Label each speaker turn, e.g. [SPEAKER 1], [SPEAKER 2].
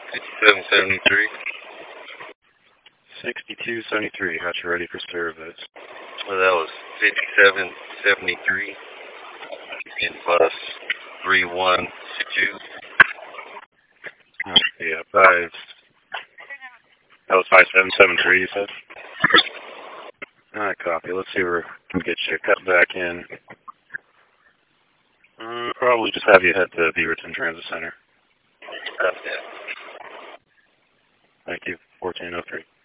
[SPEAKER 1] 5773.
[SPEAKER 2] 6273, got you ready for service.
[SPEAKER 1] Well, that was 5773 in bus 3162.
[SPEAKER 2] Yeah, that was 5773, you said? Alright, copy. Let's see where we can get you cut back in. Probably just have you head to Beaverton Transit Center.
[SPEAKER 1] That's it.
[SPEAKER 2] Thank you. 1403.